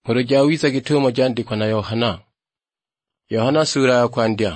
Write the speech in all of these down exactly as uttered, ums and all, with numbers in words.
Nkuru wiza gitumo ryandikwa na Yohana. Yohana sura ya kwandya.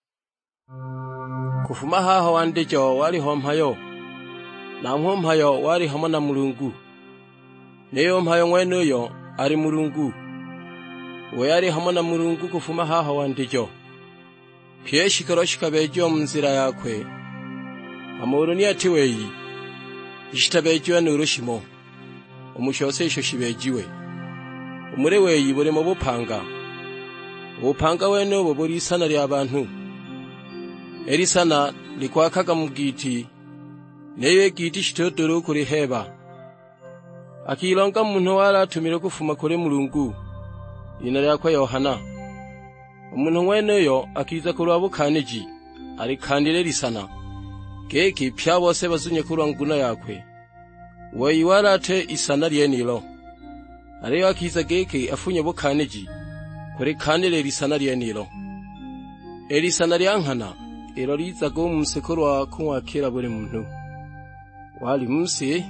Kufuma haho wandijo wali hompayo, na hompayo wali hamwe na Mulungu. Neyo mpayo mwenuyo ari Mulungu. We yari hamwe na Mulungu kufuma haho wandijo. Pye shikaro shikabejo mu nzira yakwe. Amuruni ati weyi. Ishitabejo n'urushimo. Umushose isho shibejiwe. Umure weyi buri mu bupanga. Ubupanga wene ubu buri isana ry'abantu. Eri sana likwakaga mu giti. Neyo giti shitodoro kuri heba. Akilonga muntu waratumire kufuma kuri Mulungu. Ina ryakwa Yohana. Umuntu weneyo akiza kuri abukaniji. Ari kandire risana. Keki pya bose bazunye kuri nguna yakwe. Weyi warate isana ryenilo. Ariyo akiza geke afunye bukaniji. Kuri kandire risana ryenilo. Erisana ryankana. Ero riza go musekuru wa kumwakira buri muntu. Wali munsi.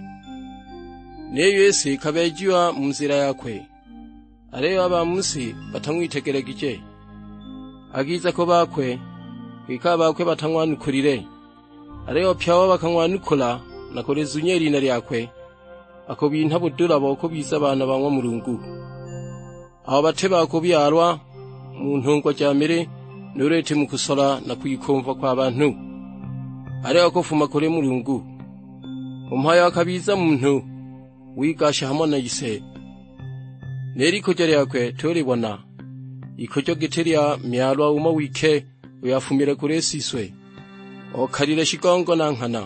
Neyo ese kabejiwa mu nzira yakwe. Ariyo aba munsi batamwitegeregeje. Agiza ko bakwe kwikaba bakwe batangwanukurire. Ariyo pyawo bakangwanukula nakore zunyeri na ryakwe. Ako bintu budura boko biza abana banywa Mulungu. Abo bateba ko byarwa mu ntungwa cyamere nurete mu kusora na kuyikomva kwa abantu. Ariyo ko fuma kore Mulungu. Umpaye akabiza muntu wigasha hamwe na yise. Neri kujya yakwe turibona. Ikojo giteria myalwa uma wike uyafumire kure siswe. Okarire shigongo nankana.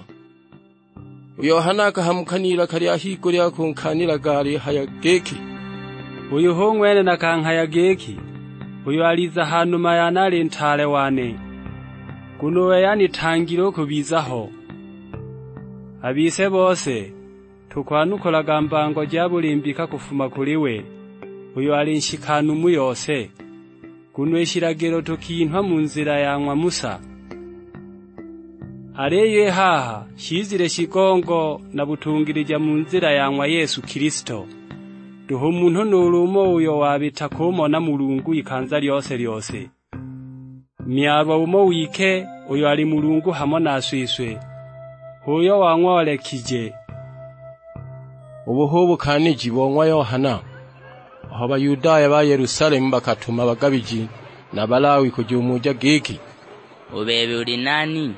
Yohana akahamukanira kari ahiguri akunkanira gari hayageki. Uyu hongwene nakankayageki. Uyu aliza hanuma yanari ntale wane. Kunowe yani tangiro kubizaho. Abise bose tukwanukolaga mbango jabulimbika kufuma kuliwe. Uyu ali nshikanumu yose. Kunwe shiragero tukintwa mu nzira yanwa Musa. Areye haha shizire shigongo na butungirija mu nzira yanwa Yesu Kristo. Duho umuntu nurumo uyo wabita kumona Mulungu ikanza ryose ryose. Myarwa umo wike uyo ali Mulungu hamwe naswiswe. Uyo wanwolekije. Ubuhubu kaniji bonywa Yohana. Aho Bayudaya ba Yerusalemu bakatuma abagabiji na Balawi kuja umuja giki. Ubebe uri nani?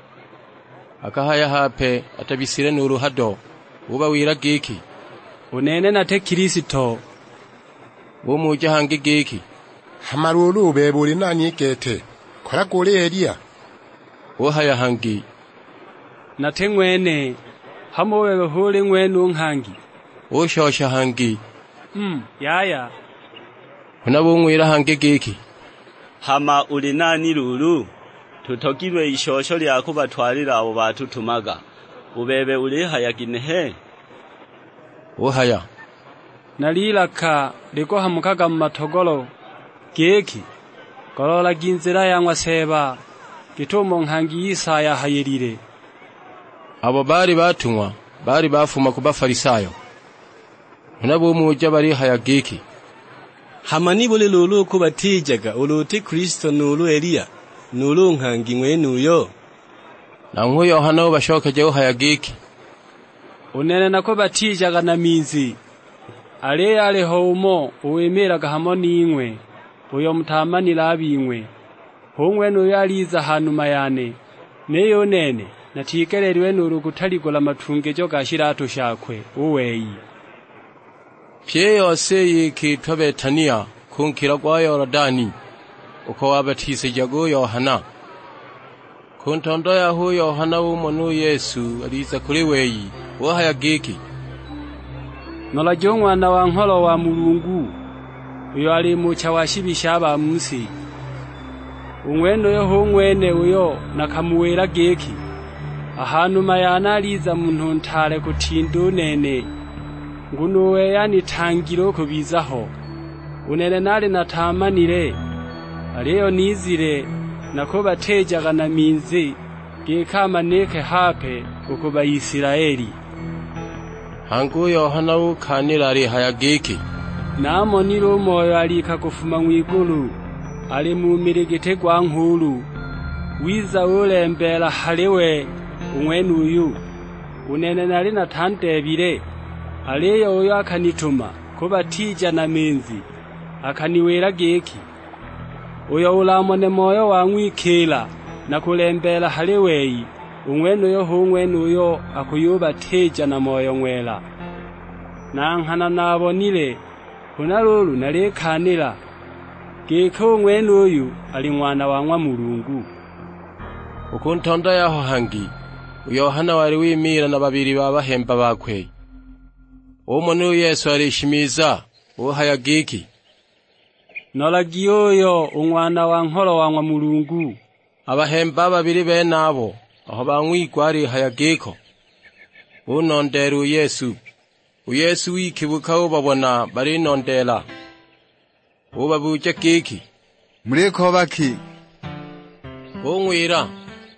Akahaya hape atabisire n'uruhado. Uba wira giki. Unene nate Kristo. Umuja hangi giki. Hamarulu ubebe uri nani kete. Kora kule Elia. Uhaya hangi. Nate mwene. Hamo wewe huli mwenu nhangi. Ushosha hangi. Hmm, yaya. Unabungwira hangi giki. Hama uri nani lulu? Tutokirwe ishosho lyako batwarira abo batutumaga. Ubebe uri hayaginehe? Uhaya. Nalilaka liko hamukaga mu matogolo. Geki. Golola ginzira yangwa seba. Gitumo nkangi Yesaya hayirire. Abo bari batumwa, bari bafuma kuba Farisayo. Unabo umuja bari hayagiki. Hamani bole lulu kubatijaga uluti Kristo nulu Elia. Nulu nkangi mwenuyo. Na nku Yohana bashokeje hayagiki. Unene nako batijaga na mizi. Ale ale homo uwemeraga hamwe n'imwe. Uyo mutamani labimwe. Hongwe no yaliza hanuma yane. Neyo nene natikererwe n'urugutaligola matungejo gashirato shakwe uweyi. Pye yose yikitwa Betania kunkira kwa Yorodani. Uko wabatise jago Yohana. Kuntondo ya hu Yohana w'umuntu Yesu aliza kuri weyi. Wahaya giki. Nola jongwana wa nkolo wa Mulungu. Uyo ali mucha washibisha aba munsi. Umwendo yo hongwene uyo nakamuwera geki. Ahanuma yanaliza muntu ntare kutindu nene. Ngunuwe yani tangiro kubizaho. Unene nali natamanire. Aliyo nizire nako batejaga na minzi. Gekama neke hape ukuba Isiraeli. Hangu Yohana ukanira ari hayagiki. namonile umoyo alika kufuma mw'igulu, ali mu miligiti gwa nkhulu, wiza ulembela haliwe umwene uyu. Unene nali natandebile, aliyo uyo akanituma kubatija na minzi, akaniwela giki, uyo ulamone moyo wang'wikila na kulembela haliweyi, umwene uyo humwene uyo akuyubatija na moyo ng'wela. Nanghana nabonile, huna lulu nalikanila, giki umwene uyu ali mwana wa ng'wa Mulungu. Ukuntonda yaho hangi, Yohana wari wimira na babiri babahemba bakwe. Umone Yesu arishimiza uhaya giki, nolagi oyo umwana wa nkolo wa ng'wa Mulungu. Abahemba babiri benabo aho bamwigwa ari haya giko, unondera Yesu. Yesu wikibuka ubabona bari nondela, ubabuje giki, mureko baki? Ungwira,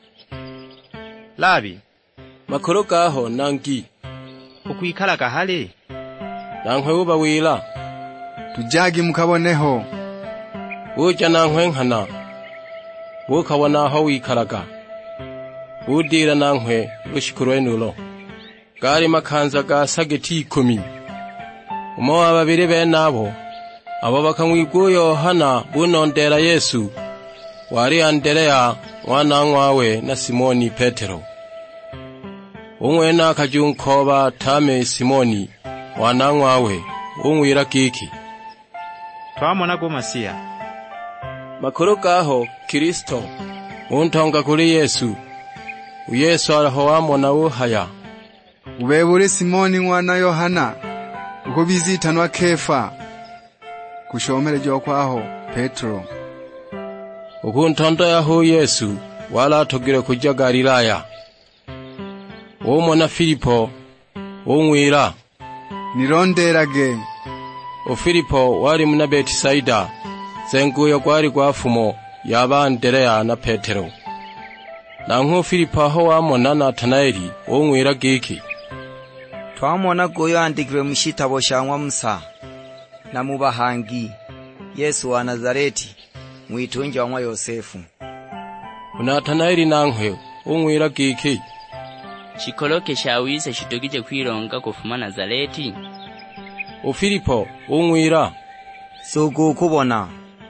Labi, makoro gaho nangi, ukwikala kahale? nankwe ubawila, tujagi mukaboneho. uja nankwe nkana, ukabona aho wikaraga, udira nankwe rushikurwenulo. Gari makanza ga sageti ikumi. Umo wa babiri benabo, abo bakamwigwa Yohana bunondera Yesu, wari Andereya mwana ng'wawe na Simoni Petero. Umwene akajunkoba tame Simoni mwana ng'wawe, ungwira giki, twamona go Masiya. Makuru gaho Kristo untonga kuri Yesu. Yesu araho wamona uhaya, ubebure Simoni mwana Yohana, uko bizitanwa Kefa, kushomere jo kwaho Petro. Ukuntonda yaho Yesu wala atogire kuja Galilaya. Umona Filipo ungwira, nironderage. O Filipo wari muna Betisaida, zenguyo gwari gwafumo yaba Andereya na Petero. Nankho Filipo aho wamona Natanaeli ungwira giki, twamona goyo andikirwe mushitabo sha ng'wa Musa na mubahangi, Yesu wa Nazareti mwitunja wa ng'wa Yosefu. Natanaeli nankwe ungwira giki, Chikoloke shawise shitogije kwironga kufuma Nazareti. O Filipo ungwira, sugu kubona.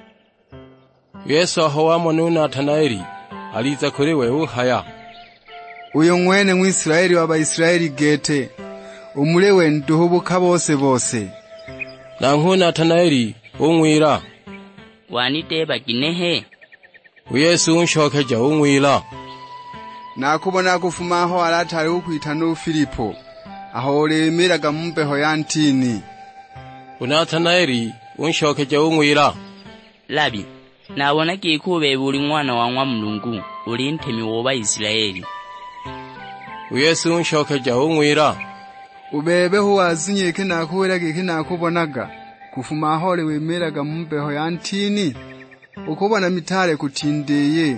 Yesu aho wamona Natanaeli aliza kuriwe uhaya, uyo mwene mw'Isiraeli w'Abayisiraeli gete, umulewe nduhubuka bose bose. Nankho Natanaeli ungwira, waniteba ginehe? Yesu unshokeja ungwira, nakubona kufuma aho aratari ukwitana Filipo, aho lemeraga mumbeho ya ntini. Natanaeli unshokeja ungwira, Labi, nabona gikube buri mwana wa ng'wa Mulungu, uri ntemi woba Isiraeli. Yesu unshokeja ungwira, ubebeho wazinyeke nakuwera geke nakubonaga, kufuma aho lewemeraga mumbeho ya ntini, ukubona mitale kutindeye.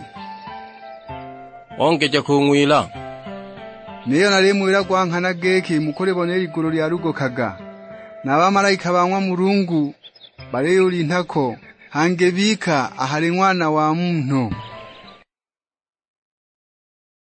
ongeja kungwira, niyo nalimwira gwankana geke mukolebonera iguru lya rugokaga, n'abamarayika ba ng'wa Mulungu bareyuri ntako hange bika ahari mwana wa muntu.